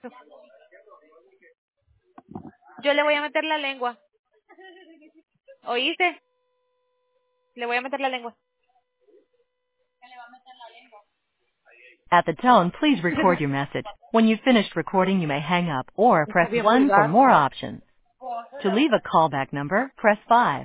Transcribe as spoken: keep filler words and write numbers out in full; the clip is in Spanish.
Yo le voy a meter la lengua. ¿Oíste? Le voy a meter la lengua. At the tone, please record your message. When you've finished recording, you may hang up or Está press bien one for vulgar. more options. To leave a callback number, press five.